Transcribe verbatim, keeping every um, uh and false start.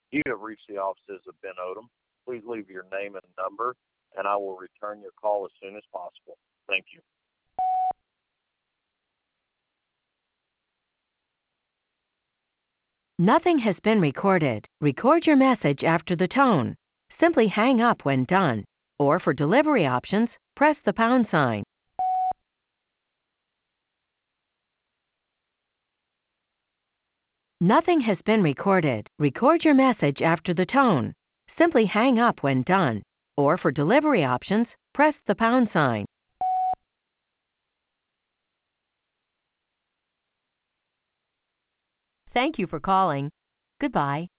You have reached the offices of Ben Odom. Please leave your name and number, and I will return your call as soon as possible. Thank you. Nothing has been recorded. Record your message after the tone. Simply hang up when done. Or for delivery options, press the pound sign. Nothing has been recorded. Record your message after the tone. Simply hang up when done. Or for delivery options, press the pound sign. Thank you for calling. Goodbye.